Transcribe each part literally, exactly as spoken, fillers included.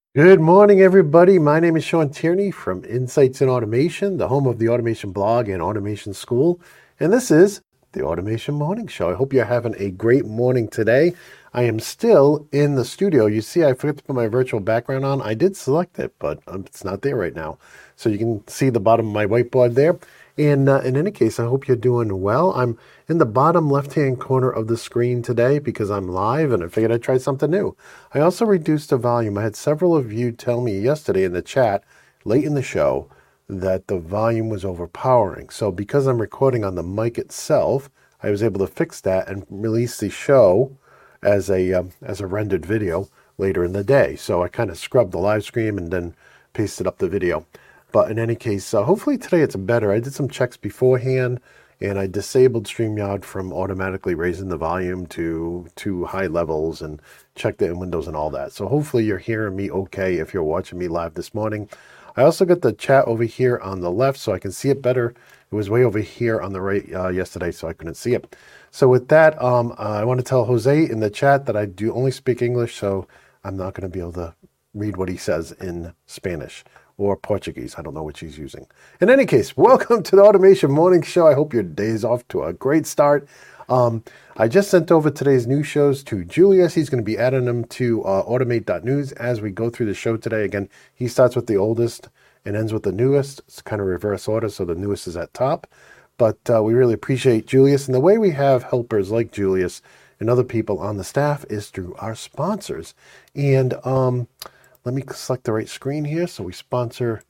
Good morning, everybody. My name is Sean Tierney from Insights in Automation, the home of the Automation Blog and Automation School. And this is the Automation Morning Show. I hope you're having a great morning today. I am still in the studio. You see, I forgot to put my virtual background on. I did select it, but um, it's not there right now. So you can see the bottom of my whiteboard there. And uh, in any case, I hope you're doing well. I'm in the bottom left-hand corner of the screen today because I'm live and I figured I'd try something new. I also reduced the volume. I had several of you tell me yesterday in the chat, late in the show, that the volume was overpowering. So because I'm recording on the mic itself, I was able to fix that and release the show as a um, as a rendered video later in the day. So I kind of scrubbed the live stream and then pasted up the video. But in any case, uh, hopefully today it's better. I did some checks beforehand, and I disabled StreamYard from automatically raising the volume to to high levels and checked it in Windows and all that. So hopefully you're hearing me okay if you're watching me live this morning. I also got the chat over here on the left so I can see it better. It was way over here on the right uh, yesterday, so I couldn't see it. So with that, um, uh, I want to tell Jose in the chat that I do only speak English, so I'm not going to be able to read what he says in Spanish or Portuguese. I don't know which he's using. In any case, welcome to the Automation Morning Show. I hope your day is off to a great start. Um, I just sent over today's news shows to Julius. He's going to be adding them to uh, automate dot news as we go through the show today. Again, he starts with the oldest and ends with the newest. It's kind of reverse order, so the newest is at top. But uh, we really appreciate Julius. And the way we have helpers like Julius and other people on the staff is through our sponsors. And um, let me select the right screen here. So we sponsor,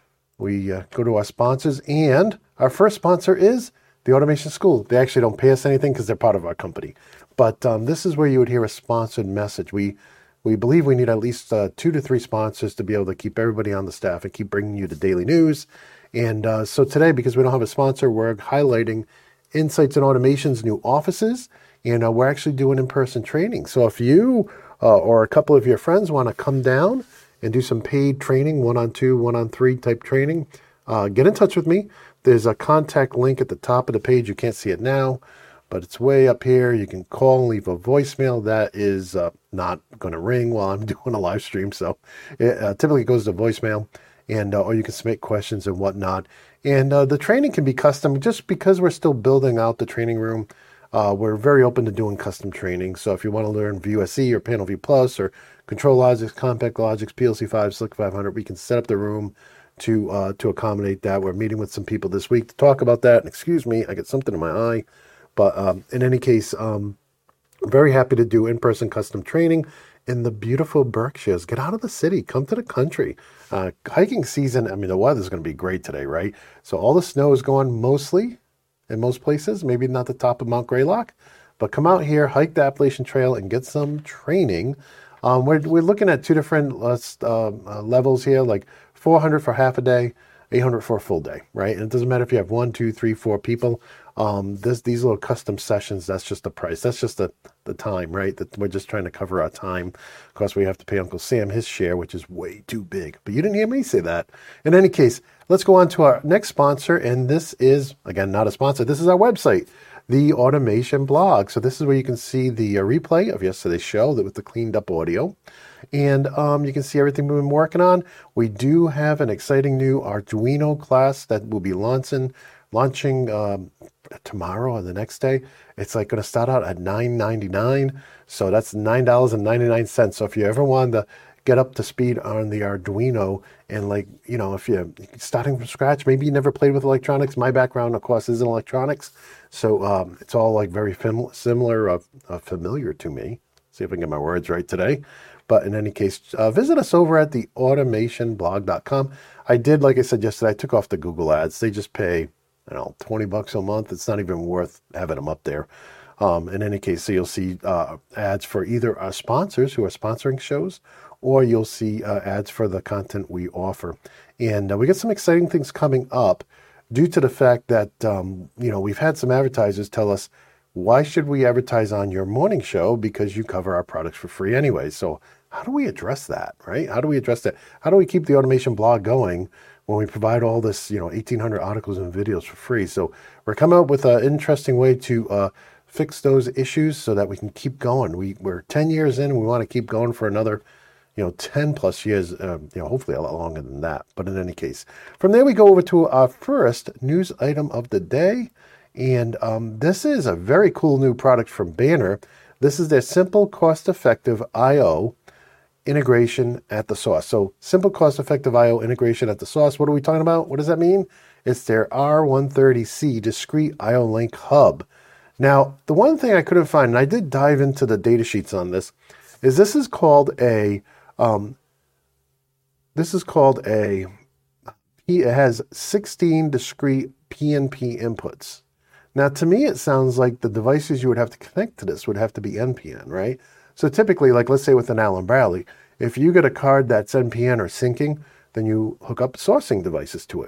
we uh, go to our sponsors, and our first sponsor is the Automation School. They actually don't pay us anything because they're part of our company. But um, this is where you would hear a sponsored message. We we believe we need at least uh, two to three sponsors to be able to keep everybody on the staff and keep bringing you the daily news. And uh, so today, because we don't have a sponsor, we're highlighting Insights in Automation's new offices, and uh, we're actually doing in-person training. So if you uh, or a couple of your friends want to come down and do some paid training, one-on-two, one-on-three type training, uh, get in touch with me. There's a contact link at the top of the page. You can't see it now, but it's way up here. You can call and leave a voicemail. That is uh, not going to ring while I'm doing a live stream, so it uh, typically goes to voicemail, and uh, or you can submit questions and whatnot. And uh, the training can be custom. Just because we're still building out the training room, uh, we're very open to doing custom training. So if you want to learn View S E or Panel View Plus or Control Logics, Compact Logics, P L C five, Slick five hundred, we can set up the room to uh, to accommodate that. We're meeting with some people this week to talk about that. And excuse me, I get something in my eye. But um, in any case, um, I'm very happy to do in-person custom training in the beautiful Berkshires. Get out of the city. Come to the country. Uh, hiking season, I mean, the weather's going to be great today, right? So all the snow is gone mostly in most places, maybe not the top of Mount Greylock, but come out here, hike the Appalachian Trail, and get some training. Um, we're, we're looking at two different uh, uh, levels here, like four hundred for half a day, eight hundred for a full day, right? And it doesn't matter if you have one, two, three, four people. Um, this, these little custom sessions, that's just the price. That's just the, the time, right? That we're just trying to cover our time. Of course, we have to pay Uncle Sam his share, which is way too big. But you didn't hear me say that. In any case, let's go on to our next sponsor. And this is, again, not a sponsor. This is our website, the Automation Blog. So this is where you can see the uh, replay of yesterday's show with the cleaned up audio. And um, you can see everything we've been working on. We do have an exciting new Arduino class that will be launching launching um, tomorrow or the next day. It's like going to start out at nine ninety-nine. So that's nine dollars and ninety-nine cents. So if you ever want to get up to speed on the Arduino, and like, you know, if you're starting from scratch, maybe you never played with electronics. My background, of course, is in electronics. So um, it's all like very fam- similar, uh, uh, familiar to me. See if I can get my words right today. But in any case, uh, visit us over at the automation blog dot com. I did, like I said yesterday, I took off the Google ads. They just pay, I don't know, twenty bucks a month. It's not even worth having them up there. Um, in any case, so you'll see uh, ads for either our sponsors who are sponsoring shows, or you'll see uh, ads for the content we offer. And uh, we got some exciting things coming up due to the fact that, um, you know, we've had some advertisers tell us, why should we advertise on your morning show? Because you cover our products for free anyway. So how do we address that, right? How do we address that? How do we keep the automation blog going when we provide all this, you know, eighteen hundred articles and videos for free? So we're coming up with an interesting way to uh, fix those issues so that we can keep going. We, we're ten years in and we want to keep going for another, you know, ten plus years, um, you know, hopefully a lot longer than that. But in any case, from there we go over to our first news item of the day. And um, this is a very cool new product from Banner. This is their simple, cost-effective I O integration at the source. So simple, cost-effective I O integration at the source. What are we talking about? What does that mean? It's their R one thirty C discrete I O link hub. Now, the one thing I couldn't find, and I did dive into the data sheets on this, is this is called a, um, this is called a, it has sixteen discrete P N P inputs. Now, to me, it sounds like the devices you would have to connect to this would have to be N P N, right? So typically, like let's say with an Allen Bradley, if you get a card that's N P N or syncing, then you hook up sourcing devices to it,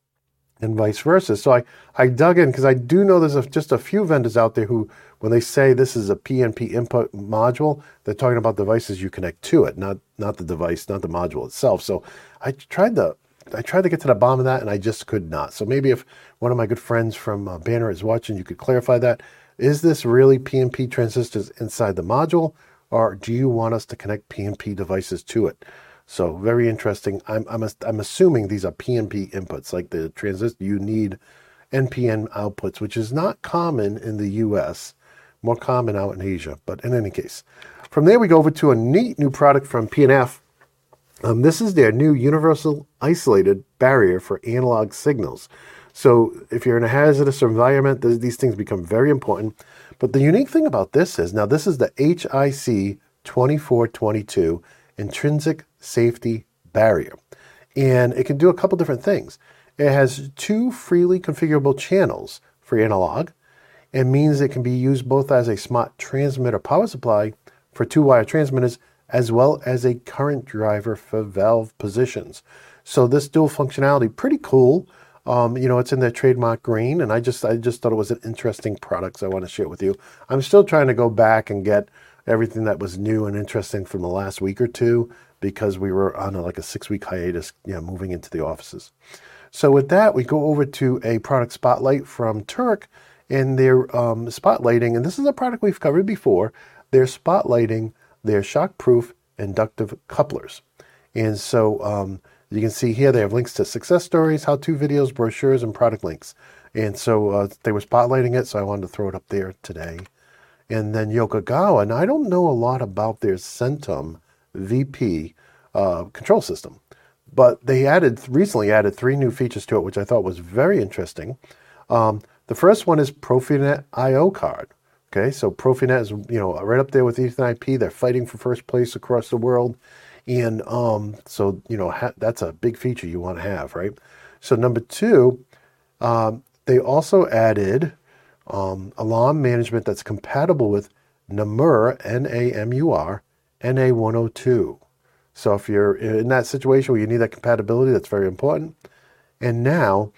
and vice versa. So I, I dug in because I do know there's a, just a few vendors out there who, when they say this is a P N P input module, they're talking about devices you connect to it, not not the device, not the module itself. So I tried to I tried to get to the bottom of that, and I just could not. So maybe if one of my good friends from uh, Banner is watching, you could clarify that. Is this really P N P transistors inside the module, or do you want us to connect P N P devices to it? So very interesting. I'm, I'm, I'm assuming these are P N P inputs, like the transistor. You need N P N outputs, which is not common in the U S, more common out in Asia. But in any case, from there we go over to a neat new product from P N F. Um, this is their new universal isolated barrier for analog signals. So if you're in a hazardous environment, these things become very important. But the unique thing about this is, now this is the H I C twenty-four twenty-two intrinsic safety barrier. And it can do a couple different things. It has two freely configurable channels for analog. It means it can be used both as a smart transmitter power supply for two-wire transmitters, as well as a current driver for valve positions. So this dual functionality, pretty cool. Um, you know, it's in their trademark green, and I just I just thought it was an interesting product, so I want to share it with you. I'm still trying to go back and get everything that was new and interesting from the last week or two, because we were on a, like a six-week hiatus, you know, moving into the offices. So with that, we go over to a product spotlight from Turk, and they're um, spotlighting, and this is a product we've covered before, they're spotlighting their shock-proof inductive couplers. And so um, you can see here they have links to success stories, how-to videos, brochures, and product links. And so uh, they were spotlighting it, so I wanted to throw it up there today. And then Yokogawa, and I don't know a lot about their Centum V P uh, control system, but they added recently added three new features to it, which I thought was very interesting. Um, the first one is Profinet I O card. Okay, so Profinet is, you know, right up there with Ethernet I P. They're fighting for first place across the world. And um, so, you know, ha- that's a big feature you want to have, right? So number two, um, they also added um, alarm management that's compatible with NAMUR, N A M U R, N A one oh two. So if you're in that situation where you need that compatibility, that's very important. And now,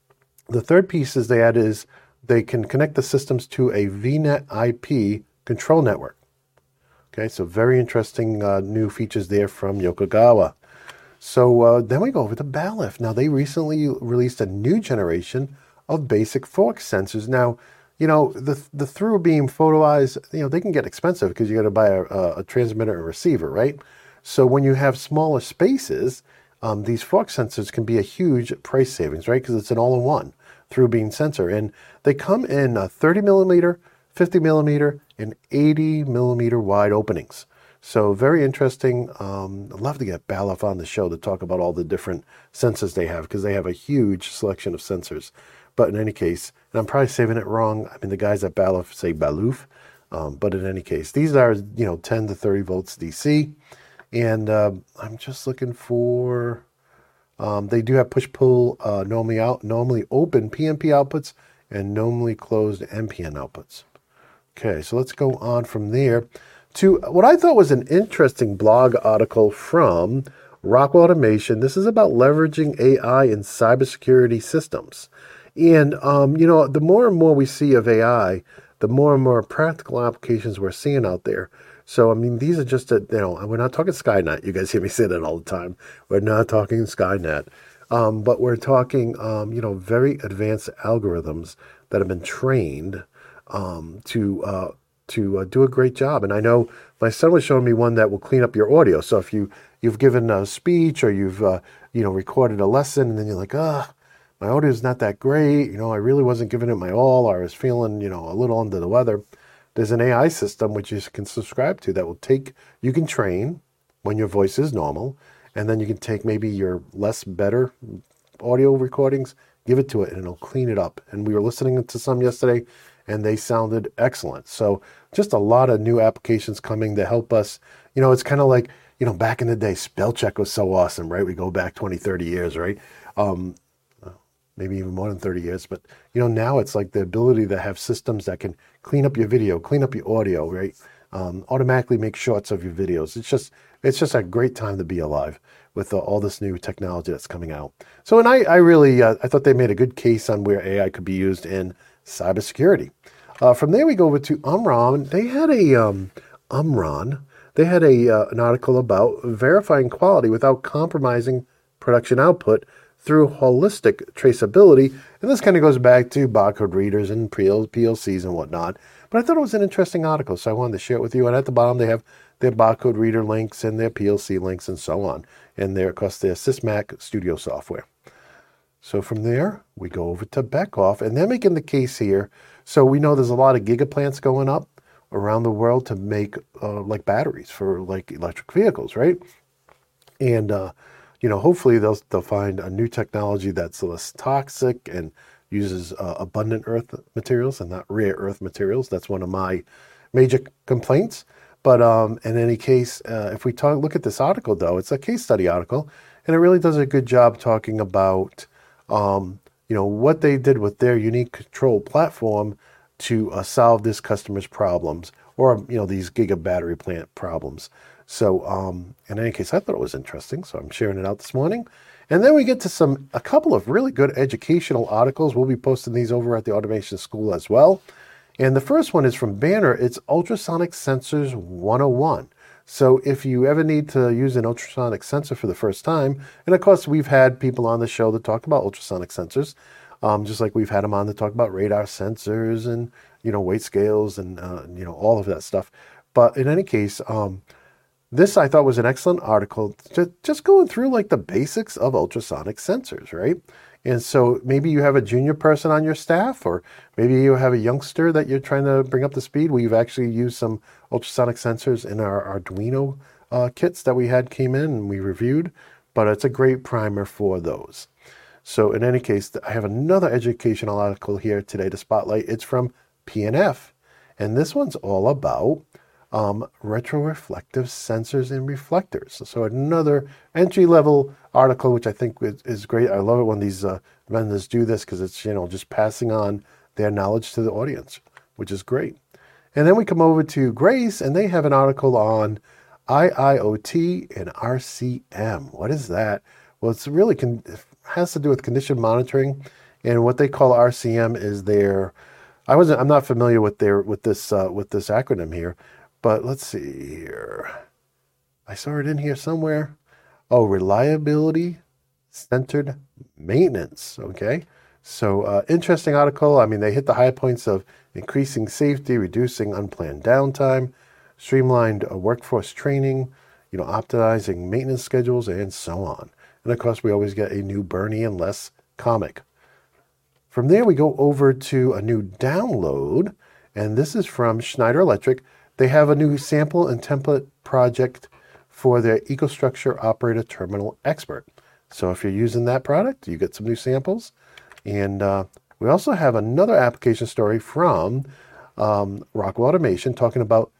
the third piece is they added is they can connect the systems to a V NET I P control network. Okay, so very interesting uh, new features there from Yokogawa. So uh, then we go over to Balluff. Now, they recently released a new generation of basic fork sensors. Now, you know, the the through beam photo eyes, you know, they can get expensive because you got to buy a, a transmitter and receiver, right? So when you have smaller spaces, um, these fork sensors can be a huge price savings, right? Because it's an all-in-one through beam sensor. And they come in uh, thirty millimeter, fifty millimeter, and eighty millimeter wide openings. So very interesting. Um, I'd love to get Balluff on the show to talk about all the different sensors they have, because they have a huge selection of sensors. But in any case, and I'm probably saving it wrong. I mean, the guys at Balluff say Balluff. Um, but in any case, these are, you know, ten to thirty volts D C. And uh, I'm just looking for, um, they do have push-pull, uh, normally out, normally open P N P outputs and normally closed N P N outputs. Okay, so let's go on from there to what I thought was an interesting blog article from Rockwell Automation. This is about leveraging A I in cybersecurity systems. And, um, you know, the more and more we see of A I, the more and more practical applications we're seeing out there. So, I mean, these are just, a, you know, we're not talking Skynet. You guys hear me say that all the time. We're not talking Skynet. Um, but we're talking, um, you know, very advanced algorithms that have been trained um, to uh, to uh, do a great job. And I know my son was showing me one that will clean up your audio. So if you, you've given a speech or you've, uh, you know, recorded a lesson and then you're like, ah, my audio is not that great. You know, I really wasn't giving it my all. Or I was feeling, you know, a little under the weather. There's an A I system which you can subscribe to that will take, you can train when your voice is normal. And then you can take maybe your less better audio recordings, give it to it, and it'll clean it up. And we were listening to some yesterday, and they sounded excellent. So just a lot of new applications coming to help us. You know, it's kind of like, you know, back in the day, spell check was so awesome, right? We go back twenty, thirty years, right? Um, maybe even more than thirty years. But, you know, now it's like the ability to have systems that can clean up your video, clean up your audio, right? Um, automatically make shorts of your videos. It's just, it's just a great time to be alive with uh, all this new technology that's coming out. So, and I, I really, uh, I thought they made a good case on where A I could be used in cybersecurity. Uh, from there, we go over to Omron. They had a, um, Omron, they had a, uh, an article about verifying quality without compromising production output through holistic traceability. And this kind of goes back to barcode readers and P L Cs and whatnot. But I thought it was an interesting article, so I wanted to share it with you. And at the bottom, they have their barcode reader links and their P L C links and so on. And their, of course, their SysMac Studio software. So from there, we go over to Beckhoff, and they're making the case here. So we know there's a lot of gigaplants going up around the world to make uh, like batteries for like electric vehicles, right? And, uh, you know, hopefully they'll, they'll find a new technology that's less toxic and uses uh, abundant earth materials and not rare earth materials. That's one of my major complaints. But um, in any case, uh, if we talk, look at this article, though, it's a case study article, and it really does a good job talking about, um, you know, what they did with their unique control platform to uh, solve this customer's problems, or, you know, these giga battery plant problems. So um, in any case, I thought it was interesting, so I'm sharing it out this morning. And then we get to some a couple of really good educational articles. We'll be posting these over at the Automation School as well. And the first one is from Banner. It's Ultrasonic Sensors one oh one. So if you ever need to use an ultrasonic sensor for the first time, and of course we've had people on the show that talk about ultrasonic sensors, um, just like we've had them on to talk about radar sensors and, you know, weight scales and, uh, you know, all of that stuff. But in any case, um, this I thought was an excellent article, just going through like the basics of ultrasonic sensors, right? And so maybe you have a junior person on your staff, or maybe you have a youngster that you're trying to bring up to speed. We've actually used some ultrasonic sensors in our Arduino uh, kits that we had came in and we reviewed, but it's a great primer for those. So in any case, I have another educational article here today to spotlight. It's from P N F, and this one's all about Um, retroreflective sensors and reflectors. So another entry-level article, which I think is, is great. I love it when these uh, vendors do this, because it's, you know, just passing on their knowledge to the audience, which is great. And then we come over to Grace, and they have an article on I I O T and R C M. What is that? Well, it's really con- it has to do with condition monitoring, and what they call R C M is their. I wasn't. I'm not familiar with their with this uh, with this acronym here. But let's see here. I saw it in here somewhere. Oh, reliability-centered maintenance. Okay. So uh, interesting article. I mean, they hit the high points of increasing safety, reducing unplanned downtime, streamlined uh, workforce training, you know, optimizing maintenance schedules, and so on. And of course, we always get a new Bernie and Les comic. From there, we go over to a new download, and this is from Schneider Electric. They have a new sample and template project for their EcoStruxure Operator Terminal Expert. So if you're using that product, you get some new samples. And uh, we also have another application story from um, Rockwell Automation talking about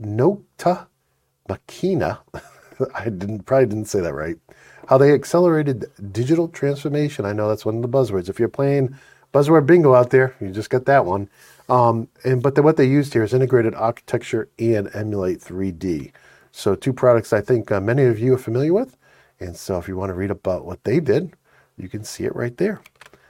Nota Machina. I didn't probably didn't say that right. How they accelerated digital transformation. I know that's one of the buzzwords. If you're playing buzzword bingo out there, you just got that one. Um, and but the, what they used here is integrated architecture and emulate three D. So two products I think uh, many of you are familiar with. And so if you want to read about what they did, you can see it right there.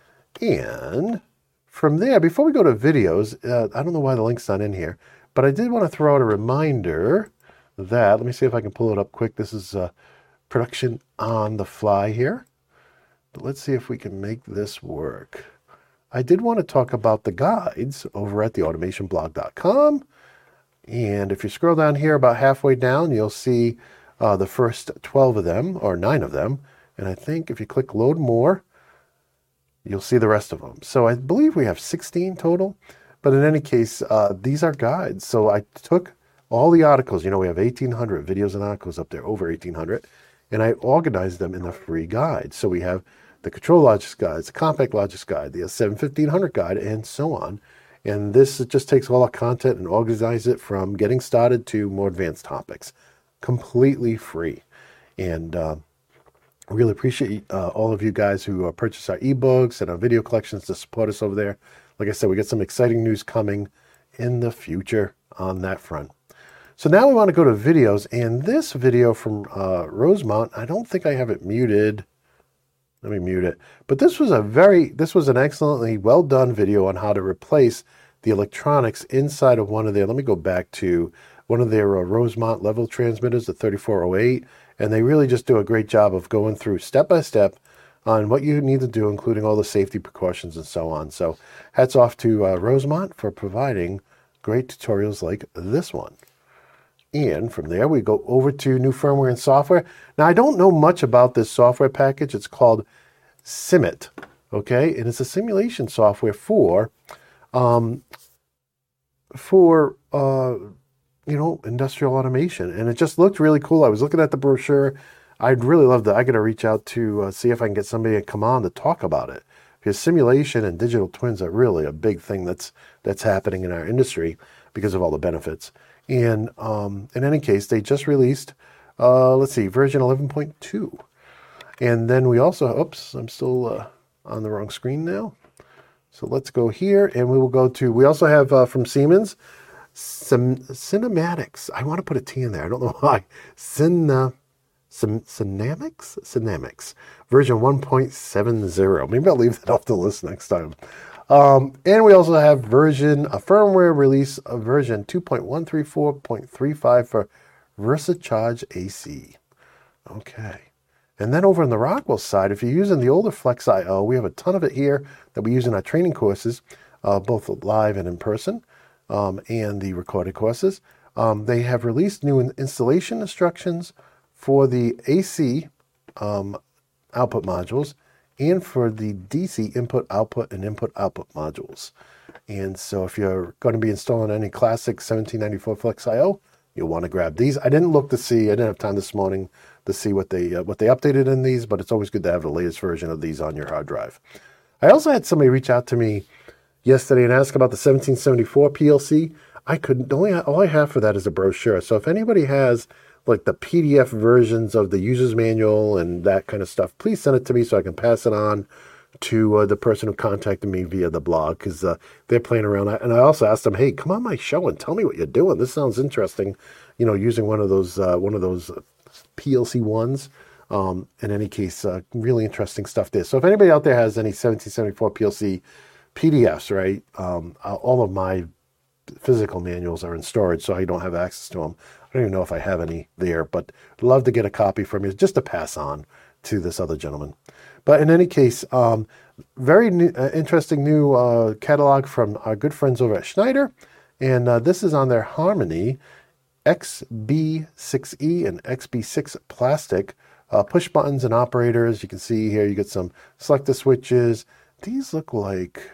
And from there, before we go to videos, uh, I don't know why the link's not in here, but I did want to throw out a reminder that, let me see if I can pull it up quick. This is uh, production on the fly here. But let's see if we can make this work. I did want to talk about the guides over at the automation blog dot com. And if you scroll down here about halfway down, you'll see uh, the first twelve of them, or nine of them. And I think if you click load more, you'll see the rest of them. So I believe we have sixteen total. But in any case, uh, these are guides. So I took all the articles. You know, we have eighteen hundred videos and articles up there, over eighteen hundred. And I organized them in the free guide. So we have the Control Logix guides, the Compact Logix guide, the seven fifteen hundred guide, and so on. And this just takes all our content and organizes it from getting started to more advanced topics. Completely free. And uh, really appreciate uh, all of you guys who uh, purchase our ebooks and our video collections to support us over there. Like I said, we got some exciting news coming in the future on that front. So now we want to go to videos, and this video from uh, Rosemont, I don't think I have it muted. Let me mute it. But this was a very, this was an excellently well done video on how to replace the electronics inside of one of their, let me go back to one of their uh, Rosemont level transmitters, the thirty-four oh eight, and they really just do a great job of going through step by step on what you need to do, including all the safety precautions and so on. So hats off to uh, Rosemont for providing great tutorials like this one. And from there, we go over to new firmware and software. Now, I don't know much about this software package. It's called SIMIT, okay? And it's a simulation software for, um, for uh, you know, industrial automation. And it just looked really cool. I was looking at the brochure. I'd really love that. I got to reach out to uh, see if I can get somebody to come on to talk about it. Because simulation and digital twins are really a big thing that's that's happening in our industry because of all the benefits. And um, in any case, they just released, uh, let's see, version eleven point two. And then we also, oops, I'm still uh, on the wrong screen now. So let's go here, and we will go to, we also have uh, from Siemens, some Cinematics. I want to put a T in there. I don't know why. Cine, Cinematics? Cinematics. Version one point seven zero. Maybe I'll leave that off the list next time. Um, and we also have version, a firmware release of version two point one three four point three five for VersaCharge A C. Okay. And then over on the Rockwell side, if you're using the older Flex I O, we have a ton of it here that we use in our training courses, uh, both live and in person, um, and the recorded courses. Um, they have released new installation instructions for the A C um, output modules, and for the D C input, output, and input, output modules. And so if you're going to be installing any classic seventeen ninety-four Flex I O, you'll want to grab these. I didn't look to see, I didn't have time this morning to see what they uh, what they updated in these, but it's always good to have the latest version of these on your hard drive. I also had somebody reach out to me yesterday and ask about the seventeen seventy-four P L C. I couldn't, only all I have for that is a brochure. So if anybody has like the P D F versions of the user's manual and that kind of stuff, please send it to me so I can pass it on to uh, the person who contacted me via the blog, because uh, they're playing around. And I also asked them, hey, come on my show and tell me what you're doing. This sounds interesting, you know, using one of those uh, one of those P L C ones. Um, in any case, uh, really interesting stuff there. So if anybody out there has any seventeen seventy-four P L C P D Fs, right, um, all of my physical manuals are in storage, so I don't have access to them. I don't even know if I have any there, but I'd love to get a copy from you just to pass on to this other gentleman. But in any case, um, very new, uh, interesting new uh, catalog from our good friends over at Schneider. And uh, this is on their Harmony X B six E and X B six plastic uh, push buttons and operators. You can see here you get some selector switches. These look like,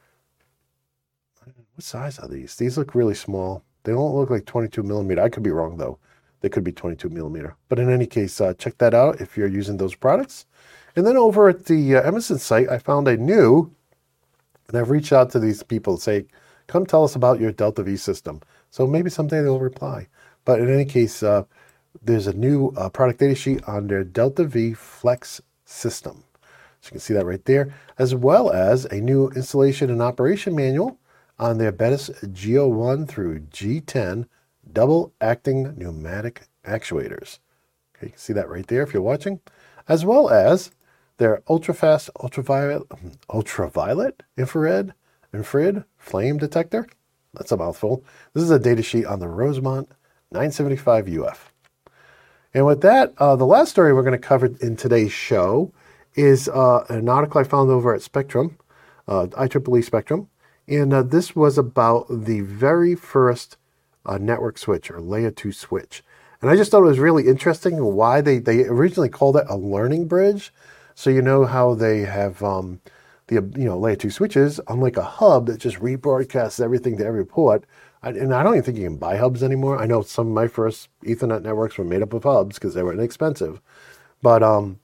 what size are these? These look really small. They don't look like twenty-two millimeter. I could be wrong, though. They could be twenty-two millimeter. But in any case, uh, check that out if you're using those products. And then over at the uh, Emerson site, I found a new, and I've reached out to these people to say, come tell us about your Delta V system. So maybe someday they'll reply. But in any case, uh, there's a new uh, product data sheet on their Delta V Flex system. So you can see that right there, as well as a new installation and operation manual on their Bettis G zero one through G ten double acting pneumatic actuators. Okay, you can see that right there if you're watching, as well as their ultra-fast ultraviolet, ultraviolet infrared, infrared flame detector. That's a mouthful. This is a data sheet on the Rosemont nine seventy-five U F. And with that, uh, the last story we're going to cover in today's show is uh, an article I found over at Spectrum, uh, I triple E Spectrum. And uh, this was about the very first uh, network switch or layer two switch. And I just thought it was really interesting why they, they originally called it a learning bridge. So you know how they have um, the you know layer two switches, unlike a hub that just rebroadcasts everything to every port. I, and I don't even think you can buy hubs anymore. I know some of my first Ethernet networks were made up of hubs because they were inexpensive. But um,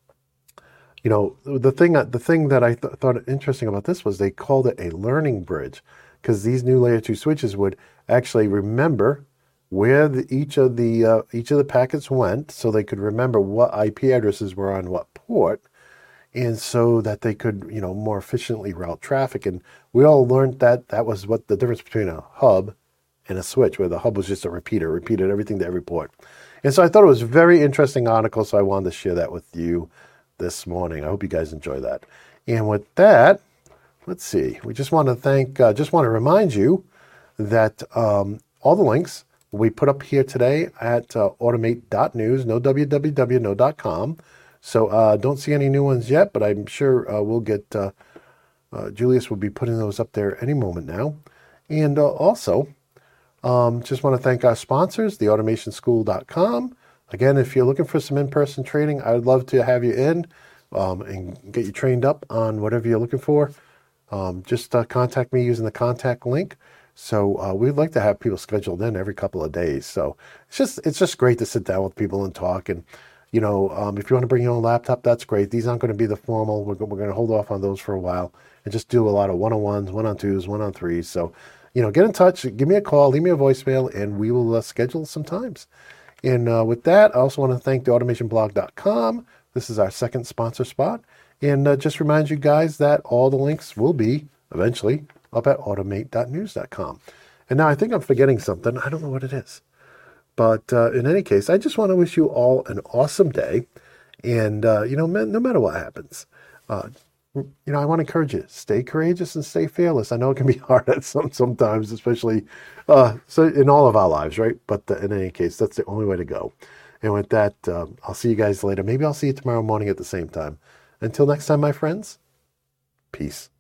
you know the thing the thing that I th- thought interesting about this was they called it a learning bridge because these new layer two switches would actually remember where the, each of the uh, each of the packets went, so they could remember what I P addresses were on what port, and so that they could, you know, more efficiently route traffic. And we all learned that that was what the difference between a hub and a switch, where the hub was just a repeater, repeated everything to every port. And so I thought it was a very interesting article, so I wanted to share that with you this morning. I hope you guys enjoy that. And with that, let's see. We just want to thank, uh, just want to remind you that um, all the links we put up here today at uh, automate dot news, no w w w, no dot com. So uh, don't see any new ones yet, but I'm sure uh, we'll get, uh, uh, Julius will be putting those up there any moment now. And uh, also, um, just want to thank our sponsors, the automation school dot com. Again, if you're looking for some in-person training, I would love to have you in um, and get you trained up on whatever you're looking for. Um, just uh, contact me using the contact link. So uh, we'd like to have people scheduled in every couple of days. So it's just it's just great to sit down with people and talk. And, you know, um, if you want to bring your own laptop, that's great. These aren't going to be the formal. We're, we're going to hold off on those for a while and just do a lot of one-on-ones, one-on-twos, one-on-threes. So, you know, get in touch, give me a call, leave me a voicemail, and we will uh, schedule some times. And uh, with that, I also want to thank the automation blog dot com. This is our second sponsor spot. And uh, just remind you guys that all the links will be eventually up at automate dot news dot com. And now I think I'm forgetting something. I don't know what it is. But uh, in any case, I just want to wish you all an awesome day. And, uh, you know, no matter what happens, uh, you know, I want to encourage you, stay courageous and stay fearless. I know it can be hard at some sometimes, especially uh, so in all of our lives, right? But uh, in any case, that's the only way to go. And with that, uh, I'll see you guys later. Maybe I'll see you tomorrow morning at the same time. Until next time, my friends, peace.